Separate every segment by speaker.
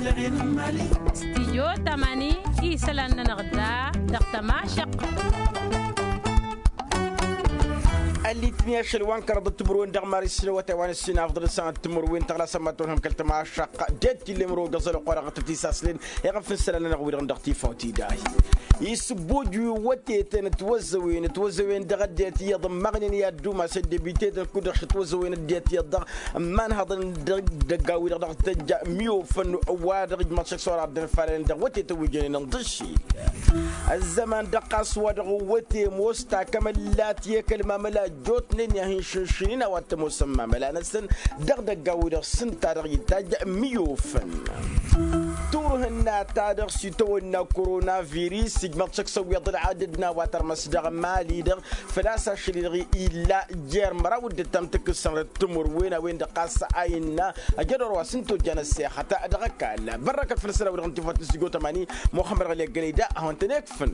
Speaker 1: استيو تماني إيسلان نغدا دقتما شق
Speaker 2: اللي تنياش الوان كرد تمرون دغ ماري السنوات وان السنه افضل سنه تمرون تغلا سماتهم كلت مع الشق ديت اللي مرو قزل قرقه تفتيساسلين يغف السنه نغوي غندختي فوتي داي يسبوجو وتي تنتوزوين دغ ديت يضم مغني يا دوما سد بيتي كود توزوين ديت يض مان هذا دغاوي دغ تجا ميو فن وادغ ما شكسور عبد الفارين دغ وتي توجين نضشي الزمان دقاس ودغ وتي موستا كملات يكلمه ملا جوتنين يهين شنشنين وات مسمى ملانا سن دغدغ ودغ سن تاريخ يتاج ميوفن تورهنا تاريخ سيتونا كورونا فيروس سيجمات شكسو يضل عددنا واتر مسدغ مالي دغ فلاسا شليغي إلا جير مراود تمتك السنة تمر وين دقاس عيننا أجرر واسنتو جانا السياحة تأدغك ألا بركة فلسنا ودغن تفات نسيقو تماني محمد غلي قنيدا هون تنكفن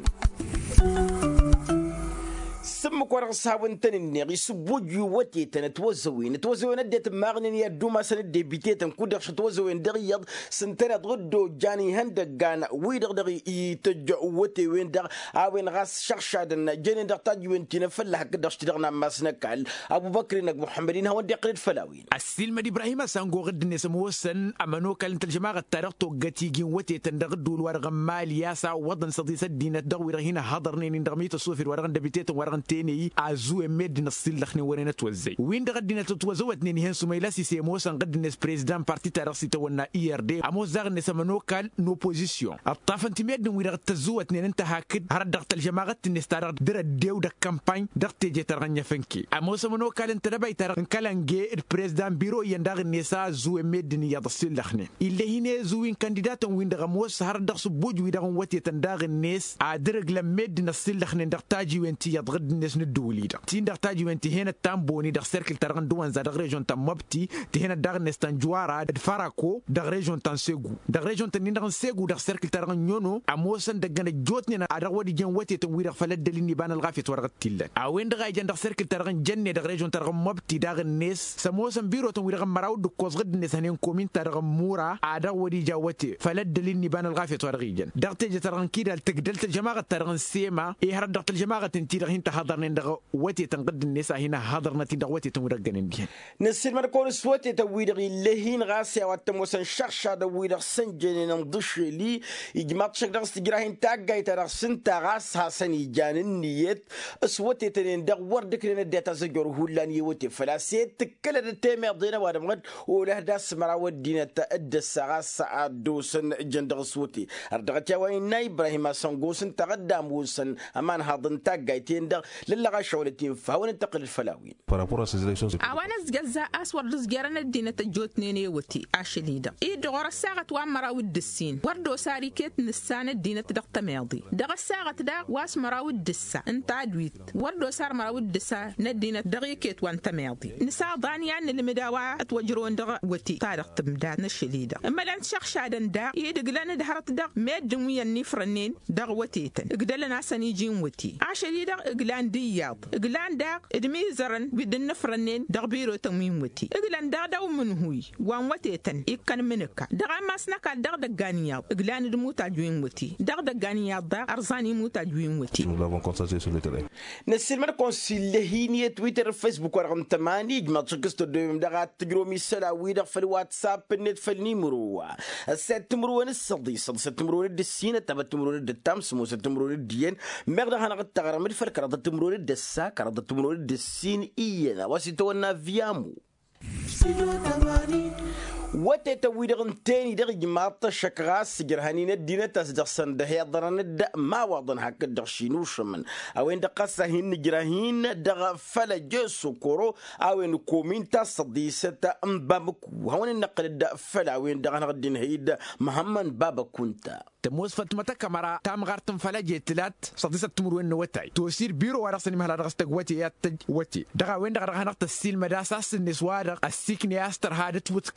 Speaker 2: سمك ورق صاحب تنين يسبوج وتي تنتوزوين ديت ماغنين يا دوما سن ديبيتي تنكودر شتوزوين دغيض سنتنا غدو جاني هندغان ويدغ دغي يتج وتي وين دغ اوين غاس شرشادن جاني دغ تاج وين تنفل حق دغ شتدغنا ماسنكال ابو بكر نك محمدين هو دي قريد فلاوين
Speaker 3: السلم دي ابراهيم سانغو غد نسمو سن امانو كل انت الجماعه التاريخ تو غتيجي وتي تندغدو الورغ مال ياسا وضن صديس الدين دغ هنا حضرني ندغميت الصوفي ورغ دبيتي ورغ تاني ازو مدنا السلخني ورينا توزي وين غدنا تتوزوت نين هن سميلا سي موسى غدنا بريزيدان بارتي تارسي تونا اي ار دي امو زاغ نسمنو كال نوبوزيسيون الطاف انت مد وين تزوت نين انت هاكد هر دغت الجماعه نستار در ديو د كامباين دغت جي ترغنيا فنكي امو سمنو كال انت دبي تر كالانجي البريزيدان بيرو يندغ نسا زو مدني يا السلخني اللي هنا زوين كانديدات وين دغ موس هر دغ سبوج وين دغ وتي تندغ الناس ادرغ لمدنا السلخني دغ تاجي وينتي يضغد الناس ندوليدا تين دغ تاجي وينتي هنا تامبوني دغ سيركل ترغن دوان زاد ريجون تام مبتي تي هنا دغ نستان جوارا دفاراكو دغ ريجون تان سيغو دغ ريجون تان دغ سيغو دغ سيركل ترغن نيونو اموسن دغن جوتني ادغ ودي جن وتي تو ويرغ فلد دليني بان الغافيت ورغ تيلن اوين دغ جن دغ سيركل ترغن جن دغ ريجون ترغن مبتي دغ نيس سموسن بيرو تو ويرغ مراو دو كوز غد نيس هنين كومين ترغ مورا ادغ ودي جاوتي فلد دليني بان الغافيت ورغ جن دغ تيجي ترغن كيدال تقدلت الجماعه ترغن سيما اي هر دغت الجماعه تنتي دغ انت حضرن دغ وتي تنقد الناس هنا حضرنا تدغوتي تمرغن دي
Speaker 2: نسل مركون سوتي تويدغي لهين غاسيا واتموسن شرشا دويدغ سنجن نضش لي يجمات شك دغ استجراهين تاغاي ترغ سنتا غاس حسن يجان النيت سوتي تنين دغ وردك لنا داتا زجر هولان يوتي فلاسيت تكل تيمي دينا وادمغد وله داس مراود دينا تاد الساعه دوسن جندغ سوتي ردغتا وين ابراهيم سانغوسن تقدم وسن امان هضن تاغاي تندغ للا شغلتين فهو ننتقل الفلاوين
Speaker 4: أوانا زجزا أسود زجرنا الدين تجوتني وتي أشليدا إيه دغور الساعة وامرا ودسين وردو ساريكت نسان الدين تدق ماضي دغ الساعة دا واس مرا ودسا انت عدويت وردو سار مرا ودسا ندينا دغيكت وانت ماضي نسا ضانيا المداوا اتوجرون دغ وتي تاريخ تمدا نشليدا اما لان شخشادن دا إيه دغلنا دهرت دغ ميد دمويا نفرنين دغ وتيتن اقدلنا سنيجين وتي أشليدا اقلان دياض اقلان دا ادمي زرن بدن نفرنين دغبيرو تميم وتي اقلان دا داو من هوي وان وتيتن يكن منك دغ ماسنك دغ دغانيا اقلان دموتا جوين وتي دغ دغانيا دا ارزاني موتا جوين وتي
Speaker 2: نسل مركون سلهيني تويتر فيسبوك ورقم 8 جمع شكستو دوم دغ تجرومي سلاوي دغ في الواتساب نت في النيمرو السات مرون الصديص السات مرون الدسينه تبت مرون الدتام سمو سات مرون الدين مغدا هنا قد تغرم الفرق رد مرون الدسا كرد مرون الدسين إينا وسيتونا فيامو وتتويدغن تاني دغ جماعة شكراس جرهانين الدينة تسدخسن ده يضرن ما وضن هك دغشينوش من اوين دقاسة هن جراهين دغ فلج سكورو اوين كومين تصديسة مبابكو هون النقل الدق فلا اوين دغ نغدين هيد محمد بابا كنتا
Speaker 3: تموس فتمتا كاميرا تام غارتم فلاجي تلات صديسة تمرون نوتاي توسير بيرو وراسني مهلا رغستك وتي ياتج وتي دغا وين دغا نغت السيل مداساس النسوار السيكني استر هادت وتكل اول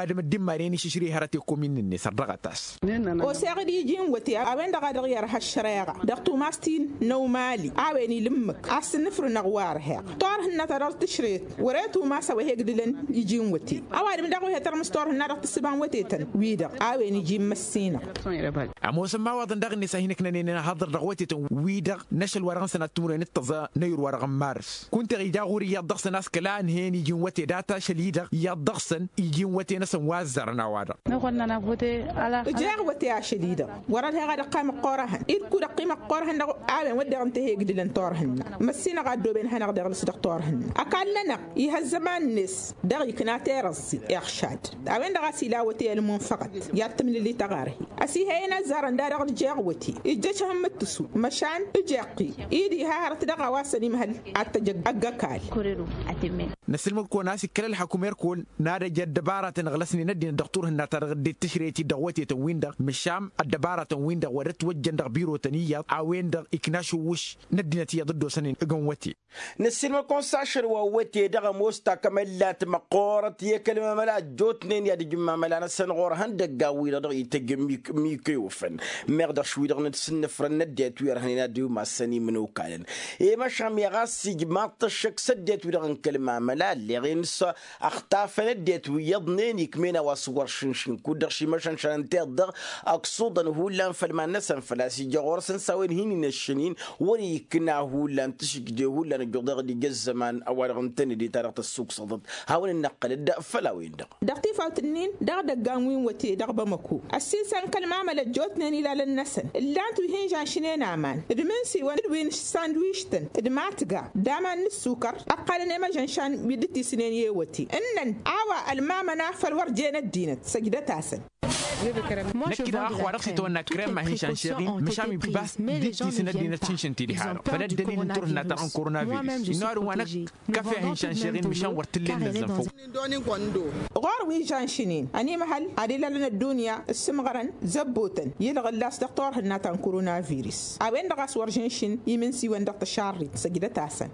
Speaker 3: وادم الدمارين ششري هرتكم من الناس الرغتاس
Speaker 4: وساعدي جين وتي أوين دغادر يرها الشريعة دقتو ماستين نو مالي أويني لمك أحسن نفر نغوارها طارهن ترى تشريت وريتو ما سوى هيك دلن يجين وتي أوين دغوي هتر مستورهن رغت السبان وتيتن ويدا أوين يجي مسينا
Speaker 3: أموسم ما وضن دغني سهينك نني حضر دغوتي ويدا نشل ورغن سنة تمرين التزا نير ورغن مارس كنت غيدا غوري يضغس ناس كلان هين يجين وتي داتا شليدا يضغسن يجين وتي ناس وازرنا وادا
Speaker 5: نقولنا نبوتي على
Speaker 4: جاء وتي شديدة ورا هذا قام قارهن إذ كل قيمة قارهن أوين ودي أنت هيك دلن طارهن مسينا قعدوا بين هنا قدر نصدق طارهن أكلنا يهزمان نس دغي كنا ترصي إرشاد أوين دغسي لا وتي المنفقد يتم اللي تغاره أسي هنا زارن دار جاوتي إجتش هم متسو مشان إجاقي إيدي هارت دغا واسني مهل أتجق أجاكال
Speaker 5: كوريرو أتمين
Speaker 3: نسلم كون ناس كل الحكومة يكون نار جد دبارة نغلسني ندي الدكتور هنا ترغد تشريتي دوتي تويندا مشام الدبارة تويندا ورت وجن بيرو تنيا أويندا إكناشو وش ندي نتيجة ضد سنين جوتي
Speaker 2: نسلم كون ساشر ووتي دغا موستا كملات مقورة هي كلمة ملا جوتنين يا دجما ملا نسن غور هندق قاوي دغ يتجم ميكيوفن مقدر شوي دغ نتسن فرن نديت وير هنا ديو ما سني منو كالن إيه مشام يغاسي جماعة الشك سديت ودغ كلمة ملا اللي غينس أختاف نديت ويضنين يكمينا وصور شنشن كودر شي مشان شان تقدر أقصد هو لان فلما نسن فلاسي جغور سنساوين هيني نشنين وري كنا هو لان تشك دي هو لان جغدر دي جز زمان أول غنتني دي تاريخ السوق صدد هاون النقل الدق فلاوين دق
Speaker 4: دقتي فاوتنين دق دقانوين وتي دق بمكو السيسان كلمة عملت جوتنين إلى للنسن اللان توهين جانشنين عمان ادمنسي وين ساندويشتن ادماتقا دامان السكر أقل نما جانشان بيدتي سنين يوتي إنن عوا المامنا فالورجين الدينت سجدتاسن
Speaker 3: نكيد أخو رقصي تونا كريم ما هي شانشيرين مشامي بس ديتي سنة دينا تشنشن تيري حاله فلا الدليل نطور هنا ترى كورونا فيروس إنه وانا كافي هي شانشيرين مشان ورتلين نزنفو
Speaker 4: غاروي جانشينين أني محل عديلا لنا الدنيا السمغرن زبوتن يلغى اللاس دكتور هنا ترى كورونا فيروس أوين دغاس ورجنشن يمنسي وين دكتور شاري سجدتاسن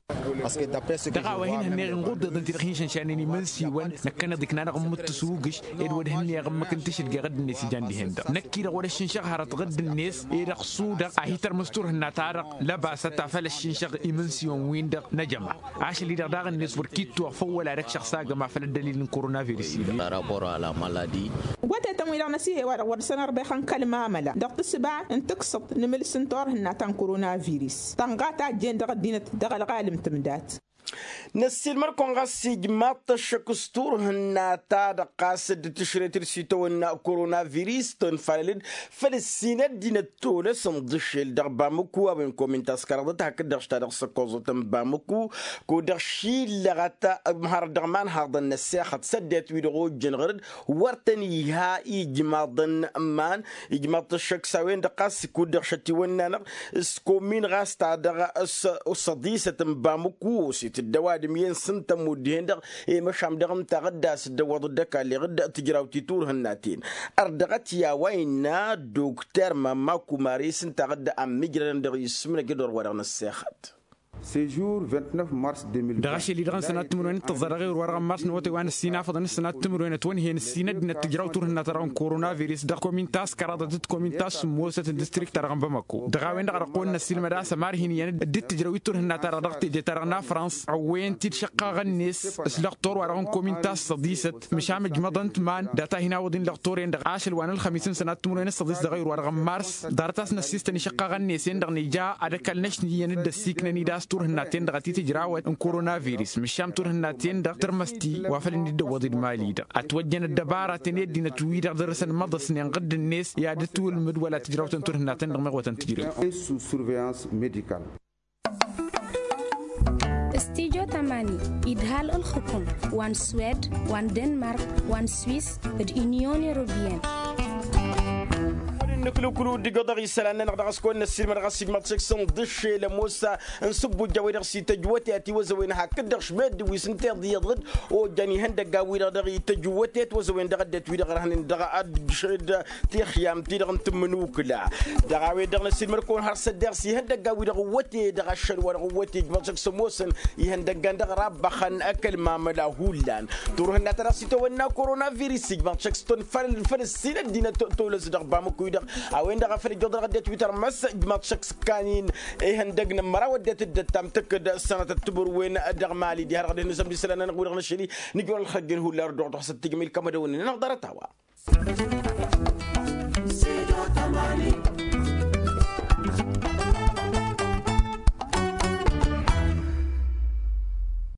Speaker 3: دغا وين هني نقول ضد ترخين شانشانين يمنسي وين نكنا دكنا رقم متسوقش إدود هني رقم ما كنتش الجرد الناس جاندي هندا نكير ولا الشنشق هرت غد الناس يرقصودا أهيتر مستور هنا تارق لباس تفعل الشنشق إيمنسيون ويندا نجمع عاش اللي دغ الناس وركيتو فول على شخصا جماعة فل الدليل كورونا فيروس
Speaker 6: رابور على مالادي
Speaker 4: وتتمويل نسيه ورسنا ربحان كلمة عملا دقت السبع انتقصت نمل سنتور هنا تان كورونا فيروس تنقاطع جين دغ الدين دغ العالم تمدات
Speaker 2: نسيل مركون غاسي جماعة الشكستور هنا تاد قاسد تشريتر سيتونا كورونا فيروس تنفعلين فلسطين دين التونس مضشل دربامكو أبن كومنتاس كاردت هكذا اشتاد سكوزو تنبامكو كودرشي لغتا مهار درمان هذا النساخة سدت ويدغو جنغرد ورتني ها إجماع أمان إجماع الشكساوين دقاس كودرشتي ونانا سكومين غاس تاد الصديسة تنبامكو الدوادم ينسنت مودين دغ مشام دغم تغداس الدواد الدكا اللي غدا تجراو تيتور هناتين اردغت يا وينا دكتور ماماكو ماريس تغدا ام ميجران دغ يسمنا قدر ورغنا الساخات
Speaker 7: سيجور 29 مارس 2000
Speaker 3: دغاشي اللي دغن سنه تمرين تزرغي ورغ مارس نوتي وان السينا فضن سنه تمرين توين هي السينا دنا تجراو تور هنا ترى كورونا فيروس دغ كومينتاس كرادت كومينتاس موسه ديستريكت ترى بمكو دغاوين دغ قولنا السينما دا سمار هي يعني دت تجراو تور هنا ترى دغ تي ترى فرنسا وين تشقا غنيس اسلقتور ورغ كومينتاس صديست مشام جمدنت مان داتا هنا ودين لقطورين دغ عاشل وان ال50 سنه تمرين صديس دغ ورغ مارس دارتاس نسيستني شقا غنيسين دغ نيجا ادكلنش يعني دسيكنني داس تور هناتين دغتي تجراوت كورونا فيروس مشام تور هناتين دغ ترمستي وافل ندي وضد المالي دا اتوجن الدباره تندي نتويد درسن مضس نقد الناس يا دتول مد ولا تجراوت تور هناتين دغ مغوتن تجري
Speaker 7: سو سورفيانس ميديكال
Speaker 8: استيجو تماني إدهال الحكم وان سويد وان دنمارك وان سويس اليونيون يوروبيان
Speaker 2: وين كلو دي قدر يسالنا نقدر اسكون السير من غاسي ما تسكسون دش لموسى نسبوا جوير سي تجوتي اتي وزوين هكذا شمد ويسنتر دي غد وجاني هند قاوير دغ تجوتي وزوين دغدت وي دغ رهن دغ شد تيخيام تي دغ تمنوك لا دغاوي دغ السير مركون هر سدر سي هند قاوير وتي دغ شل وتي ما تسكسون موسن يهند دغ راب خن اكل ما ملاهولان تروح تراسي تونا كورونا فيروس ما تسكسون فلسطين الدين تولز دغ بامكو دغ اوين دغ فري جودر غدت تويتر مس ما تشكس كانين ايه هندقنا مرا ودت الدتام تكد سنه التبر وين دغ مالي دي هرغد نسم دي سلنا نقول غنشري نقول الخجن هو لا ردو تحس تجميل كما دون نقدر توا